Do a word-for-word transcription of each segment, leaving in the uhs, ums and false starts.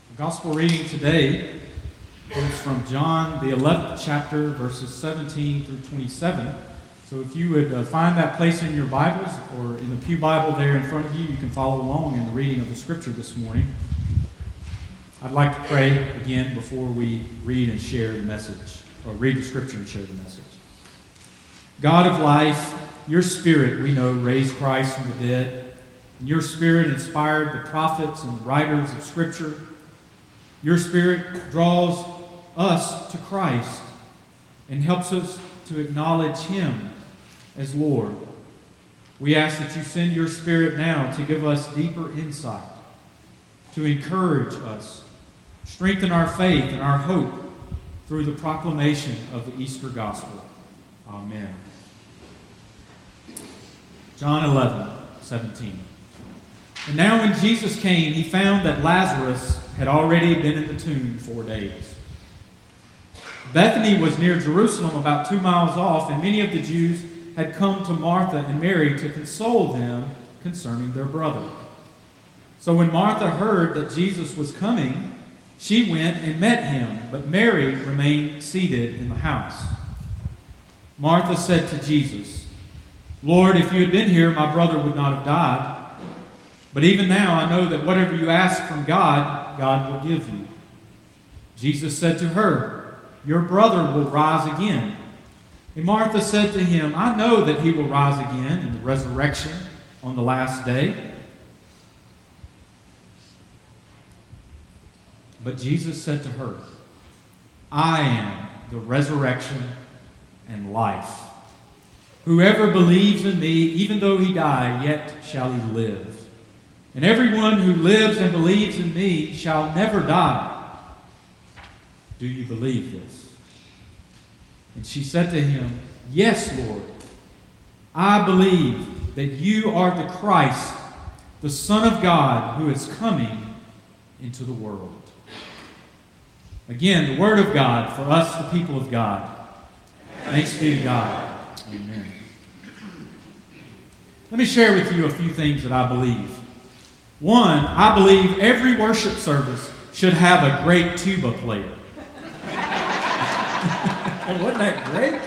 The gospel reading today comes from John, the eleventh chapter, verses seventeen through twenty-seven. So if you would uh, find that place in your Bibles or in the Pew Bible there in front of you, you can follow along in the reading of the Scripture this morning. I'd like to pray again before we read and share the message, or read the Scripture and share the message. God of life, your Spirit, we know, raised Christ from the dead. And your Spirit inspired the prophets and writers of Scripture. Your Spirit draws us to Christ and helps us to acknowledge Him as Lord. We ask that you send your Spirit now to give us deeper insight, to encourage us, strengthen our faith and our hope through the proclamation of the Easter Gospel. Amen. John eleven, seventeen. And now when Jesus came, he found that Lazarus had already been in the tomb four days. Bethany was near Jerusalem, about two miles off, and many of the Jews had come to Martha and Mary to console them concerning their brother. So when Martha heard that Jesus was coming, she went and met him, but Mary remained seated in the house. Martha said to Jesus, "Lord, if you had been here, my brother would not have died. But even now I know that whatever you ask from God, God will give you." Jesus said to her, "Your brother will rise again." And Martha said to him, "I know that he will rise again in the resurrection on the last day." But Jesus said to her, "I am the resurrection and life. Whoever believes in me, even though he die, yet shall he live. And everyone who lives and believes in me shall never die. Do you believe this?" And she said to him, "Yes, Lord. I believe that you are the Christ, the Son of God, who is coming into the world." Again, the word of God for us, the people of God. Thanks be to God. Amen. Let me share with you a few things that I believe. One, I believe every worship service should have a great tuba player. Wasn't that great?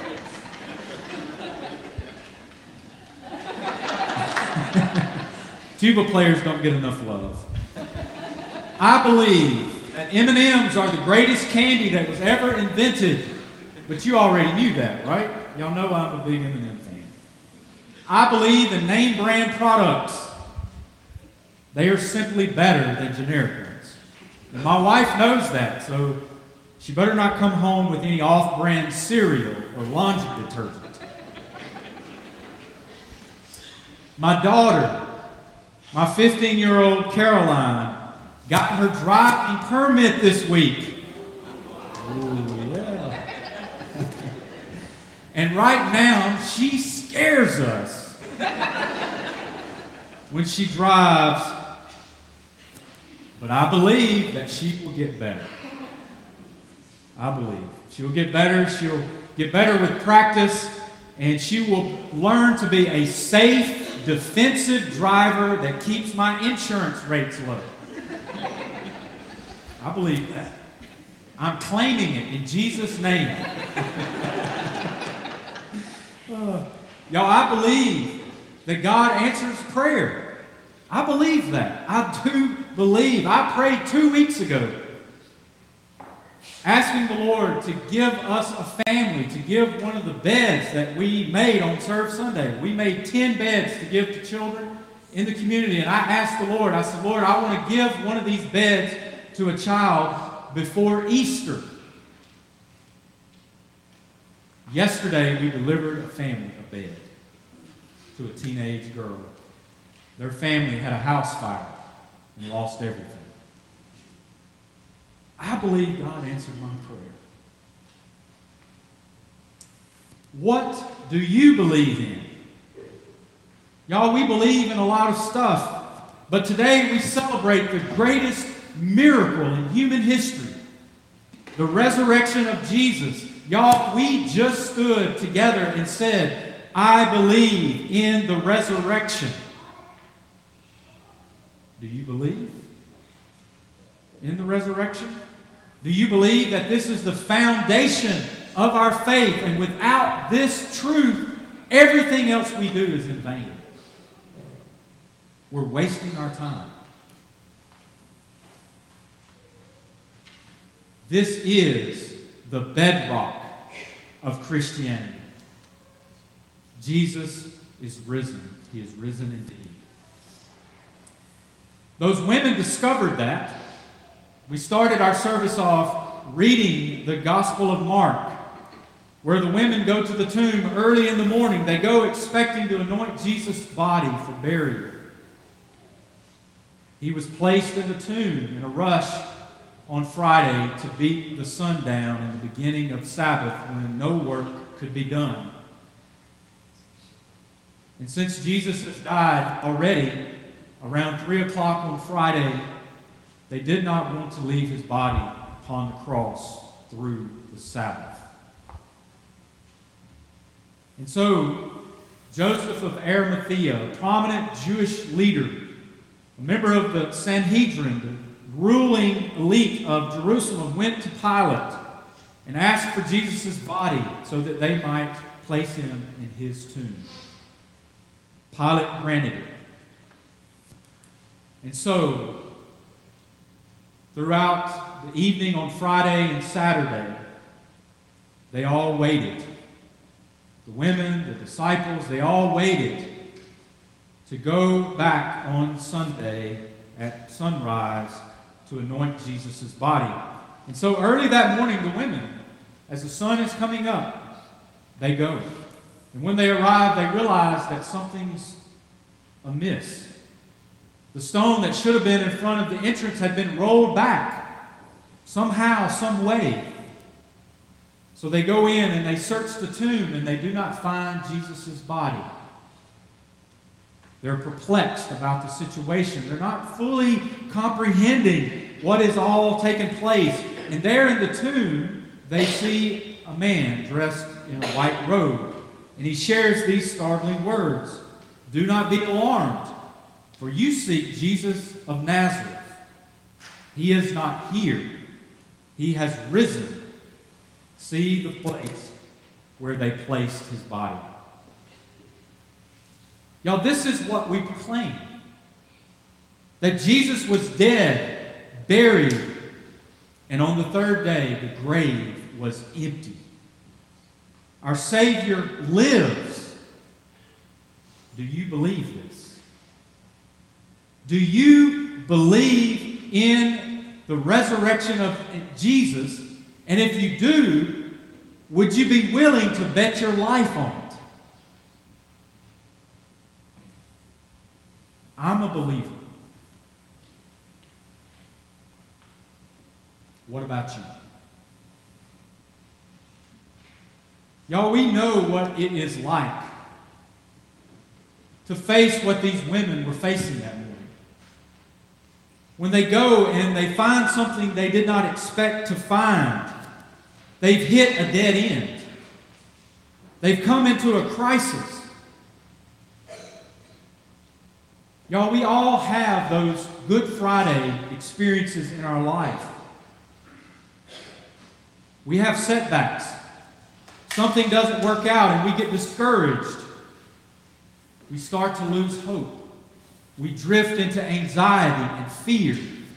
Tuba players don't get enough love. I believe that M and M's are the greatest candy that was ever invented. But you already knew that, right? Y'all know I'm a big M and M fan. I believe in name brand products. They are simply better than generic ones. And my wife knows that, so she better not come home with any off-brand cereal or laundry detergent. My daughter, my fifteen-year-old Caroline, got her driving permit this week. Ooh, yeah. And right now, she scares us when she drives. But I believe that she will get better. I believe. She will get better. She'll get better with practice. And she will learn to be a safe, defensive driver that keeps my insurance rates low. I believe that. I'm claiming it in Jesus' name. uh, y'all, I believe that God answers prayer. I believe that. I do believe. I prayed two weeks ago asking the Lord to give us a family, to give one of the beds that we made on Serve Sunday. We made ten beds to give to children in the community. And I asked the Lord, I said, "Lord, I want to give one of these beds to a child before Easter." Yesterday, we delivered a family a bed to a teenage girl. Their family had a house fire and lost everything. I believe God answered my prayer. What do you believe in? Y'all, we believe in a lot of stuff, but today we celebrate the greatest miracle in human history, the resurrection of Jesus. Y'all, we just stood together and said, "I believe in the resurrection." Do you believe? in the resurrection? Do you believe that this is the foundation of our faith, and without this truth, everything else we do is in vain? We're wasting our time. This is the bedrock of Christianity. Jesus is risen. He is risen indeed. Those women discovered that. We started our service off reading the Gospel of Mark, where the women go to the tomb early in the morning. They go expecting to anoint Jesus' body for burial. He was placed in the tomb in a rush on Friday to beat the sundown in the beginning of Sabbath when no work could be done. And since Jesus has died already, around three o'clock on Friday, they did not want to leave his body upon the cross through the Sabbath. And so, Joseph of Arimathea, a prominent Jewish leader, a member of the Sanhedrin, the ruling elite of Jerusalem, went to Pilate and asked for Jesus' body so that they might place him in his tomb. Pilate granted it. And so, throughout the evening on Friday and Saturday, they all waited. The women, the disciples, they all waited to go back on Sunday at sunrise to anoint Jesus' body. And so early that morning, the women, as the sun is coming up, they go. And when they arrive, they realize that something's amiss. The stone that should have been in front of the entrance had been rolled back somehow, some way. So they go in and they search the tomb and they do not find Jesus' body. They're perplexed about the situation. They're not fully comprehending what is all taking place. And there in the tomb, they see a man dressed in a white robe. And he shares these startling words. Do not be alarmed, for you seek Jesus of Nazareth. He is not here. He has risen. See the place where they placed his body. Y'all, this is what we proclaim. That Jesus was dead, buried, and on the third day the grave was empty. Our Savior lives. Do you believe this? Do you believe in the resurrection of Jesus? And if you do, would you be willing to bet your life on it? I'm a believer. What about you? Y'all, we know what it is like to face what these women were facing that morning. When they go and they find something they did not expect to find, they've hit a dead end. They've come into a crisis. Y'all, we all have those Good Friday experiences in our life. We have setbacks. Something doesn't work out and we get discouraged. We start to lose hope. We drift into anxiety and fear.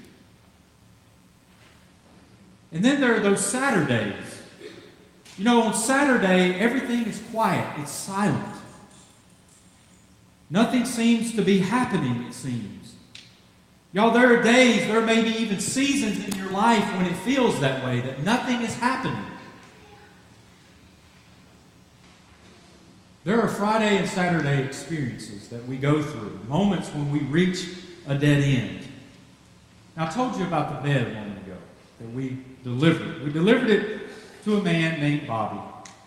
And then there are those Saturdays. You know, on Saturday, everything is quiet. It's silent. Nothing seems to be happening, it seems. Y'all, there are days, there may be even seasons in your life when it feels that way, that nothing is happening. There are Friday and Saturday experiences that we go through, moments when we reach a dead end. Now, I told you about the bed a moment ago that we delivered. We delivered it to a man named Bobby.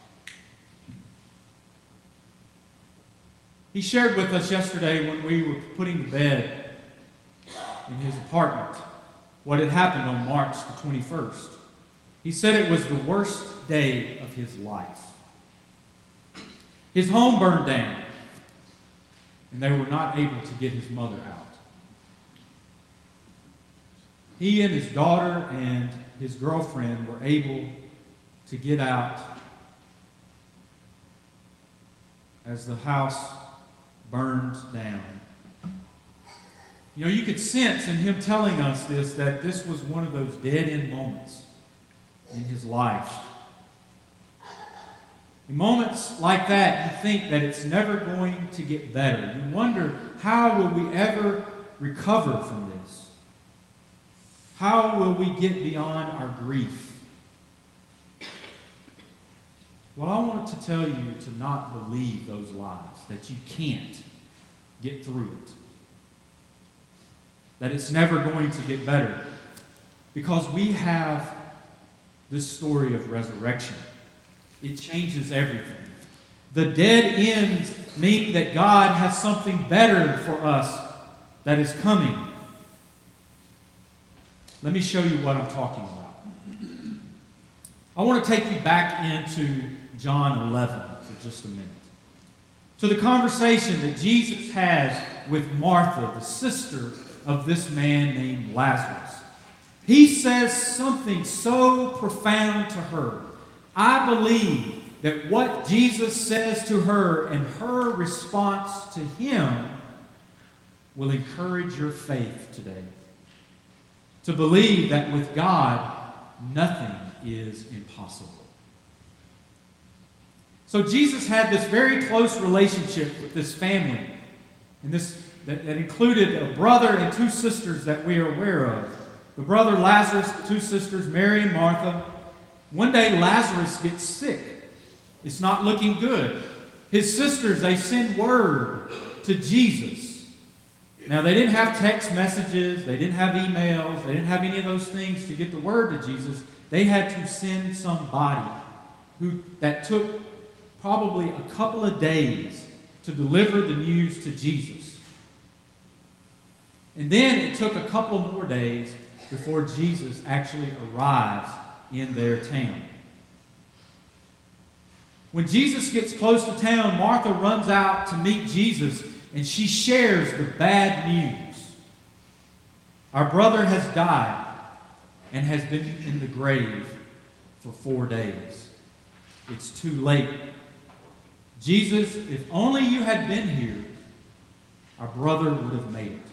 He shared with us yesterday when we were putting the bed in his apartment what had happened on March the twenty-first. He said it was the worst day of his life. His home burned down, and they were not able to get his mother out. he and his daughter and his girlfriend were able to get out as the house burned down. You know, you could sense in him telling us this that this was one of those dead-end moments in his life. In moments like that, you think that it's never going to get better. You wonder, how will we ever recover from this? How will we get beyond our grief? Well, I want to tell you to not believe those lies, that you can't get through it, that it's never going to get better, because we have this story of resurrection. It changes everything. The dead ends mean that God has something better for us that is coming. Let me show you what I'm talking about. I want to take you back into John eleven for just a minute, to the conversation that Jesus has with Martha, the sister of this man named Lazarus. He says something so profound to her. I believe that what Jesus says to her and her response to him will encourage your faith today. To believe that with God, nothing is impossible. So Jesus had this very close relationship with this family, and this that, that included a brother and two sisters that we are aware of. The brother Lazarus, the two sisters, Mary and Martha. One day Lazarus gets sick. It's not looking good. His sisters, they send word to Jesus. Now, they didn't have text messages, they didn't have emails, they didn't have any of those things to get the word to Jesus. They had to send somebody who that took probably a couple of days to deliver the news to Jesus. And then it took a couple more days before Jesus actually arrives in their town. When Jesus gets close to town, Martha runs out to meet Jesus, and she shares the bad news. Our brother has died and has been in the grave for four days. It's too late. Jesus, if only you had been here, our brother would have made it.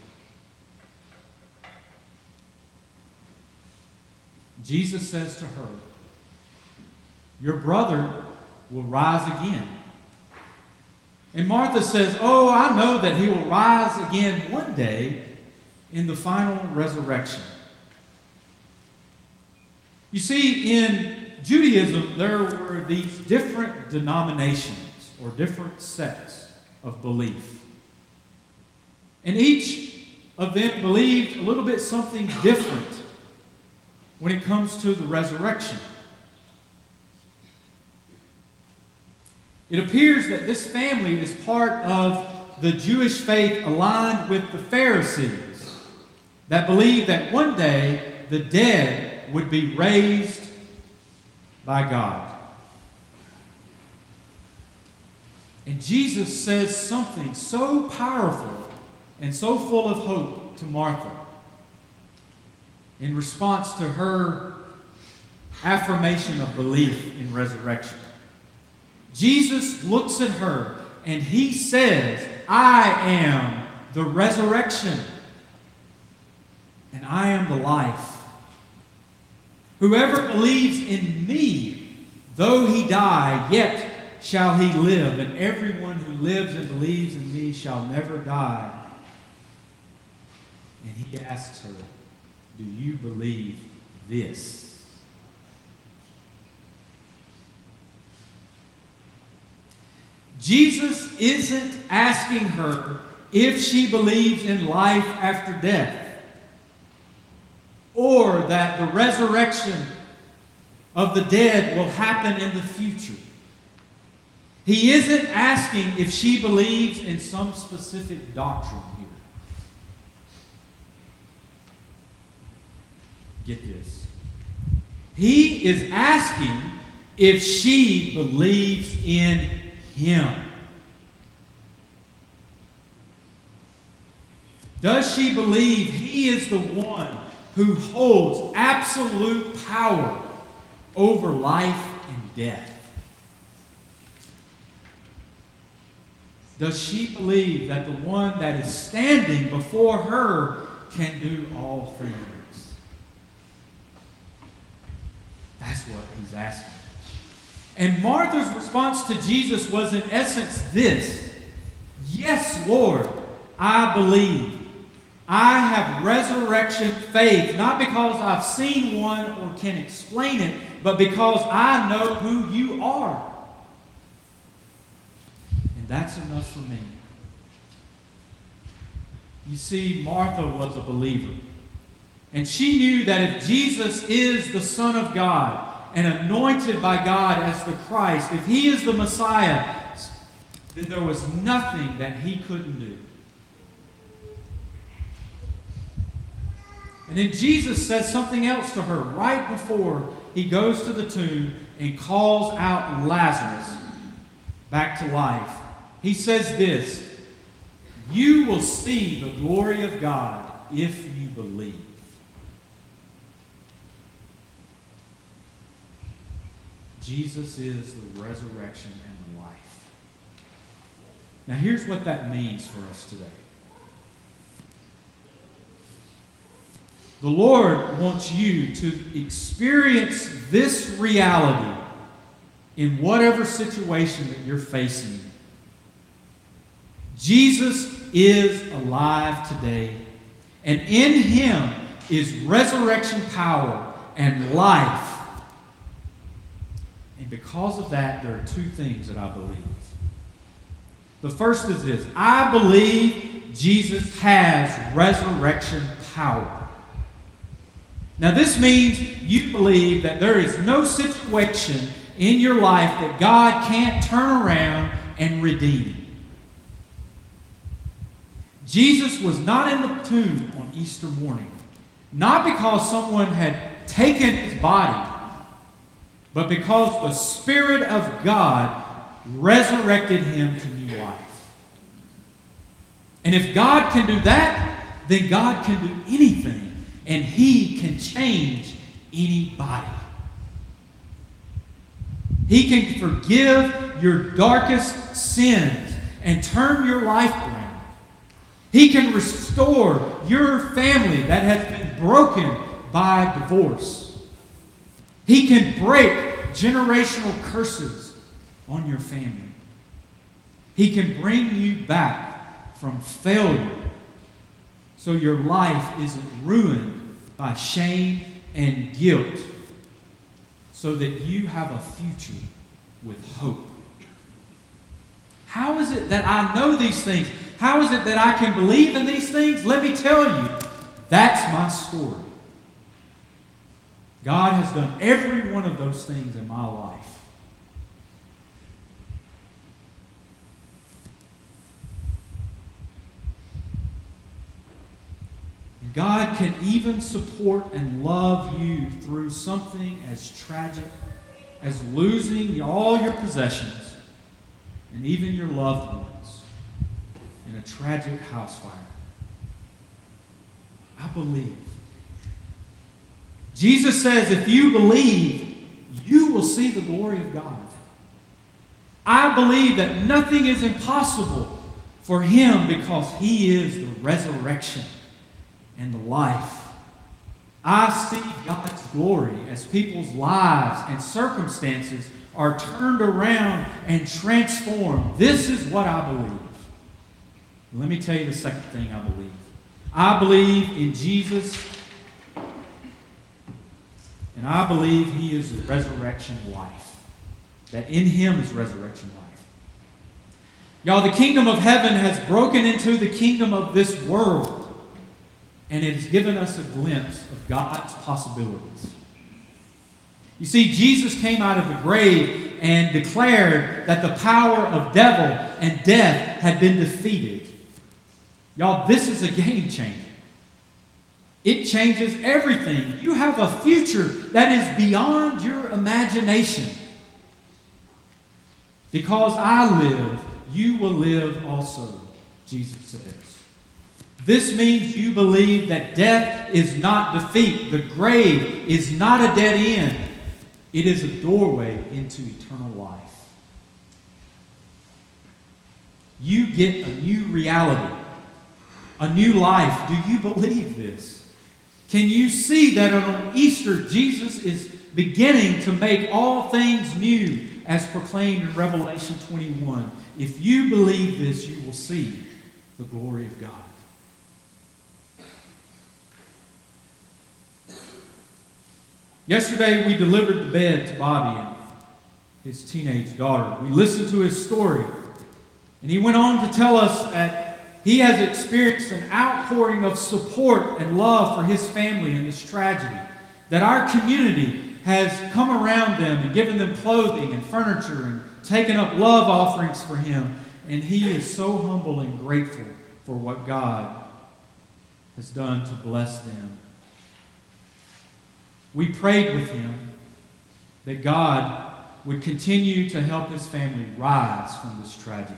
Jesus says to her, your brother will rise again. And Martha says, oh, I know that he will rise again one day in the final resurrection. You see, in Judaism, there were these different denominations or different sects of belief. And each of them believed a little bit something different when it comes to the resurrection. It appears that this family is part of the Jewish faith aligned with the Pharisees that believed that one day the dead would be raised by God. And Jesus says something so powerful and so full of hope to Martha in response to her affirmation of belief in resurrection. Jesus looks at her and he says, I am the resurrection and I am the life. Whoever believes in me, though he die, yet shall he live, and everyone who lives and believes in me shall never die. And he asks her, do you believe this? Jesus isn't asking her if she believes in life after death, or that the resurrection of the dead will happen in the future. He isn't asking if she believes in some specific doctrine here. Get this. He is asking if she believes in him. Does she believe he is the one who holds absolute power over life and death. Does she believe that the one that is standing before her can do all things? That's what he's asking. And Martha's response to Jesus was in essence this: yes, Lord, I believe. I have resurrection faith, not because I've seen one or can explain it, but because I know who you are. And that's enough for me. You see, Martha was a believer. And she knew that if Jesus is the Son of God and anointed by God as the Christ, if he is the Messiah, then there was nothing that he couldn't do. And then Jesus says something else to her right before he goes to the tomb and calls out Lazarus back to life. He says this: you will see the glory of God if you believe. Jesus is the resurrection and the life. Now here's what that means for us today. The Lord wants you to experience this reality in whatever situation that you're facing. Jesus is alive today, and in him is resurrection power and life. And because of that, there are two things that I believe. The first is this: I believe Jesus has resurrection power. Now this means you believe that there is no situation in your life that God can't turn around and redeem. Jesus was not in the tomb on Easter morning, not because someone had taken his body, but because the Spirit of God resurrected him to new life. And if God can do that, then God can do anything. And he can change anybody. He can forgive your darkest sins and turn your life around. He can restore your family that has been broken by divorce. He can break generational curses on your family. He can bring you back from failure so your life isn't ruined by shame and guilt, so that you have a future with hope. How is it that I know these things? How is it that I can believe in these things? Let me tell you, that's my story. God has done every one of those things in my life. God can even support and love you through something as tragic as losing all your possessions and even your loved ones in a tragic house fire. I believe. Jesus says, if you believe, you will see the glory of God. I believe that nothing is impossible for him because he is the resurrection and the life. I see God's glory as people's lives and circumstances are turned around and transformed. This is what I believe. Let me tell you the second thing I believe. I believe in Jesus, and I believe he is the resurrection life. That in him is resurrection life. Y'all, the kingdom of heaven has broken into the kingdom of this world. And it has given us a glimpse of God's possibilities. You see, Jesus came out of the grave and declared that the power of devil and death had been defeated. Y'all, this is a game changer. It changes everything. You have a future that is beyond your imagination. Because I live, you will live also, Jesus says. This means you believe that death is not defeat. The grave is not a dead end. It is a doorway into eternal life. You get a new reality, a new life. Do you believe this? Can you see that on Easter, Jesus is beginning to make all things new, as proclaimed in Revelation twenty-one? If you believe this, you will see the glory of God. Yesterday, we delivered the bed to Bobby and his teenage daughter. We listened to his story, and he went on to tell us that he has experienced an outpouring of support and love for his family in this tragedy, that our community has come around them and given them clothing and furniture and taken up love offerings for him, and he is so humble and grateful for what God has done to bless them. We prayed with him that God would continue to help his family rise from this tragedy.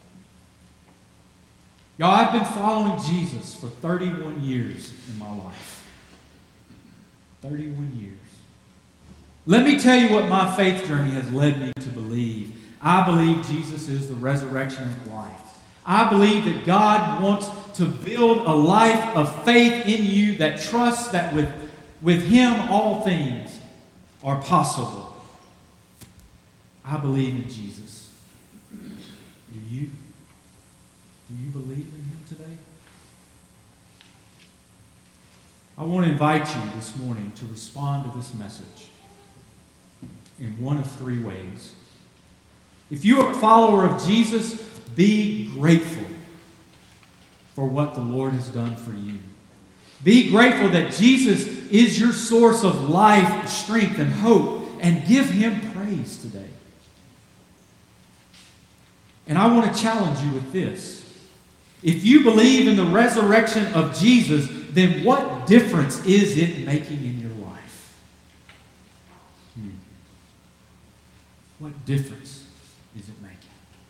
Y'all, I've been following Jesus for thirty-one years in my life. thirty-one years. Let me tell you what my faith journey has led me to believe. I believe Jesus is the resurrection of life. I believe that God wants to build a life of faith in you that trusts that with, with Him all things are possible. I believe in Jesus. Do you? Do you believe in Him today? I want to invite you this morning to respond to this message in one of three ways. If you are a follower of Jesus, be grateful for what the Lord has done for you. Be grateful that Jesus is your source of life, strength, and hope, and give Him praise today. And I want to challenge you with this. If you believe in the resurrection of Jesus, then what difference is it making in your life? Hmm. What difference is it making?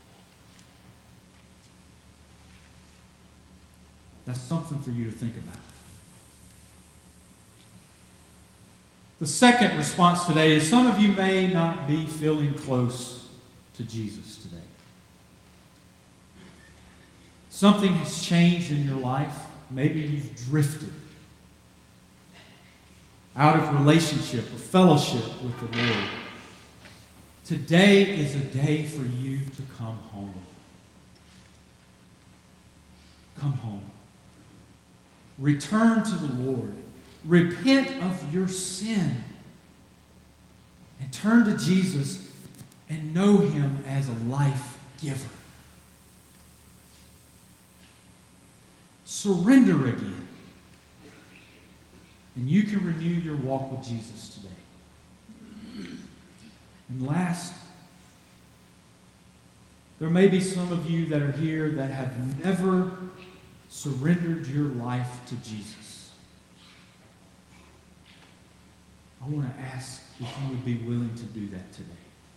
That's something for you to think about. The second response today is some of you may not be feeling close to Jesus today. Something has changed in your life. Maybe you've drifted out of relationship or fellowship with the Lord. Today is a day for you to come home. Come home. Return to the Lord. Repent of your sin. And turn to Jesus and know Him as a life giver. Surrender again. And you can renew your walk with Jesus today. And last, there may be some of you that are here that have never surrendered your life to Jesus. I want to ask if you would be willing to do that today.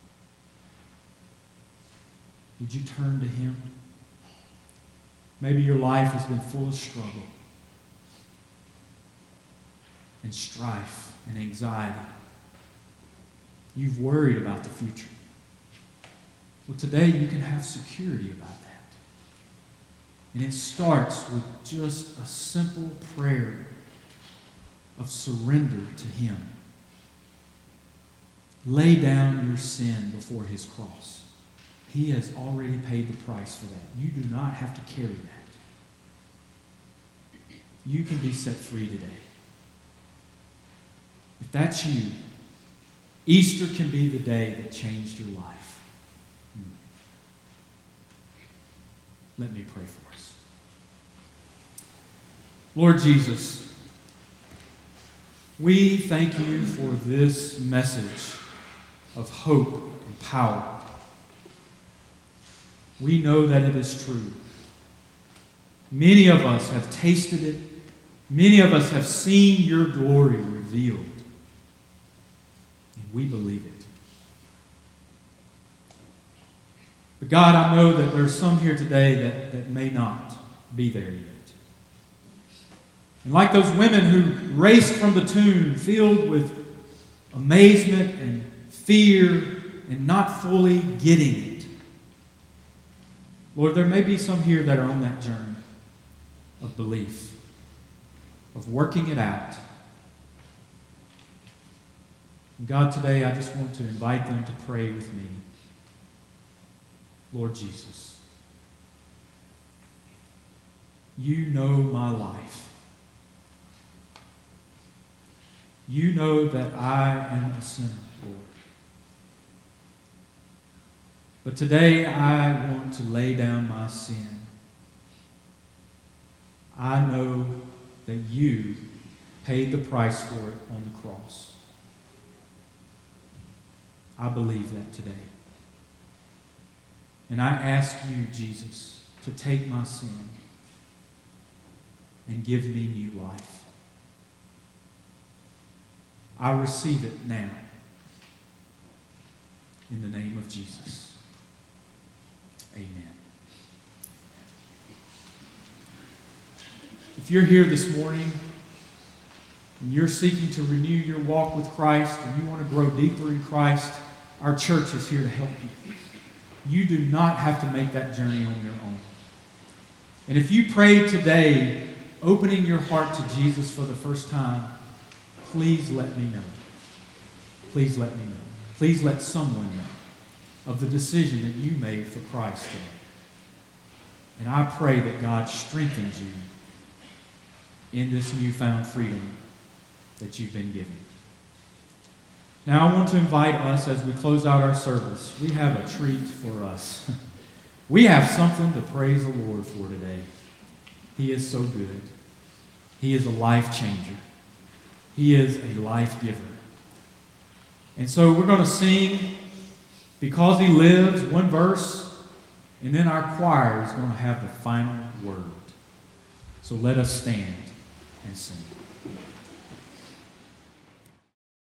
Would you turn to Him? Maybe your life has been full of struggle and strife and anxiety. You've worried about the future. Well, today you can have security about that. And it starts with just a simple prayer of surrender to Him. Lay down your sin before His cross. He has already paid the price for that. You do not have to carry that. You can be set free today. If that's you, Easter can be the day that changed your life. Let me pray for us. Lord Jesus, we thank you for this message of hope and power. We know that it is true. Many of us have tasted it. Many of us have seen your glory revealed. And we believe it. But God, I know that there's some here today that, that may not be there yet. And like those women who raced from the tomb filled with amazement and fear and not fully getting it. Lord, there may be some here that are on that journey of belief, of working it out. And God, today I just want to invite them to pray with me. Lord Jesus, you know my life. You know that I am a sinner, Lord. But today I want to lay down my sin. I know that you paid the price for it on the cross. I believe that today. And I ask you, Jesus, to take my sin and give me new life. I receive it now. In the name of Jesus. Amen. If you're here this morning and you're seeking to renew your walk with Christ and you want to grow deeper in Christ, our church is here to help you. You do not have to make that journey on your own. And if you prayed today, opening your heart to Jesus for the first time, please let me know. Please let me know. Please let someone know of the decision that you made for Christ today. And I pray that God strengthens you in this newfound freedom that you've been given. Now I want to invite us as we close out our service. We have a treat for us. We have something to praise the Lord for today. He is so good. He is a life changer. He is a life giver. And so we're going to sing Because He Lives, one verse, and then our choir is going to have the final word. So let us stand and sing.